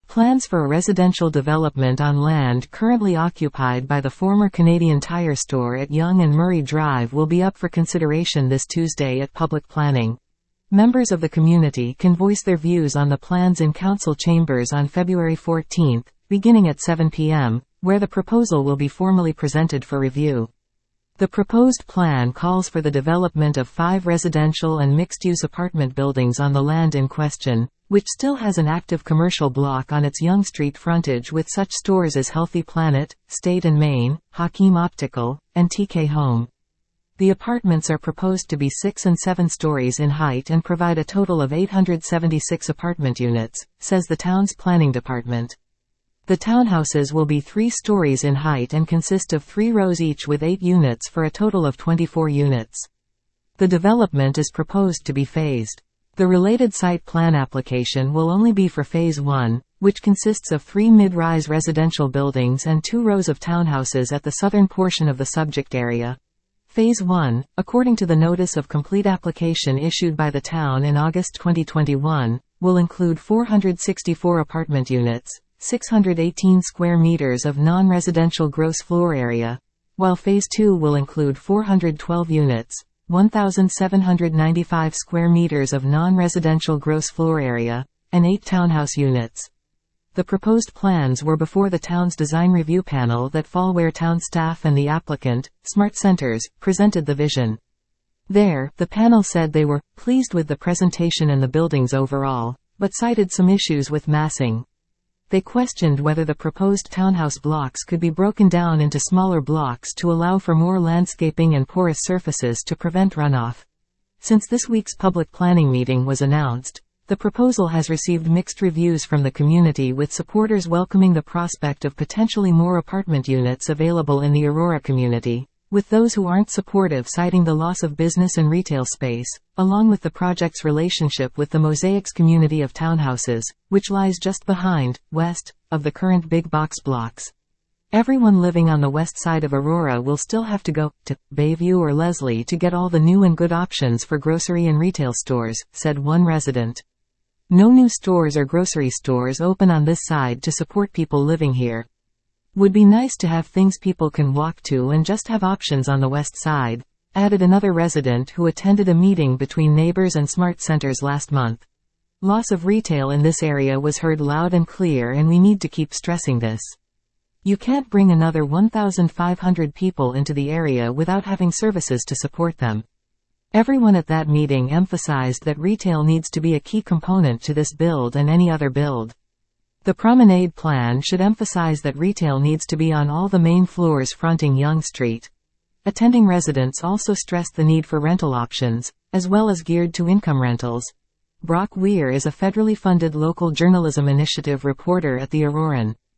Plans for a residential development on land currently occupied by the former Canadian Tire store at Yonge and Murray Drive will be up for consideration this Tuesday at public planning. Members of the community can voice their views on the plans in council chambers on February 14, beginning at 7 p.m., where the proposal will be formally presented for review. The proposed plan calls for the development of 5 residential and mixed-use apartment buildings on the land in question, which still has an active commercial block on its Yonge Street frontage with such stores as Healthy Planet, State and Main, Hakim Optical, and TK Home. The apartments are proposed to be 6 and 7 stories in height and provide a total of 876 apartment units, says the town's planning department. The townhouses will be 3 stories in height and consist of 3 rows each with 8 units for a total of 24 units. The development is proposed to be phased. The related site plan application will only be for Phase 1, which consists of 3 mid-rise residential buildings and 2 rows of townhouses at the southern portion of the subject area. Phase 1, according to the Notice of Complete Application issued by the town in August 2021, will include 464 apartment units, 618 square meters of non-residential gross floor area, while Phase 2 will include 412 units, 1,795 square meters of non-residential gross floor area, and 8 townhouse units. The proposed plans were before the town's design review panel that fall where town staff and the applicant, Smart Centers, presented the vision. There, the panel said they were pleased with the presentation and the buildings overall, but cited some issues with massing. They questioned whether the proposed townhouse blocks could be broken down into smaller blocks to allow for more landscaping and porous surfaces to prevent runoff. Since this week's public planning meeting was announced, the proposal has received mixed reviews from the community, with supporters welcoming the prospect of potentially more apartment units available in the Aurora community, with those who aren't supportive citing the loss of business and retail space, along with the project's relationship with the Mosaics community of townhouses, which lies just behind, west, of the current big box blocks. Everyone living on the west side of Aurora will still have to go to Bayview or Leslie to get all the new and good options for grocery and retail stores, said one resident. No new stores or grocery stores open on this side to support people living here. Would be nice to have things people can walk to and just have options on the west side, added another resident who attended a meeting between neighbors and Smart Centers last month. Loss of retail in this area was heard loud and clear, and we need to keep stressing this. You can't bring another 1,500 people into the area without having services to support them. Everyone at that meeting emphasized that retail needs to be a key component to this build and any other build. The promenade plan should emphasize that retail needs to be on all the main floors fronting Yonge Street. Attending residents also stressed the need for rental options, as well as geared to income rentals. Brock Weir is a federally funded local journalism initiative reporter at the Auroran.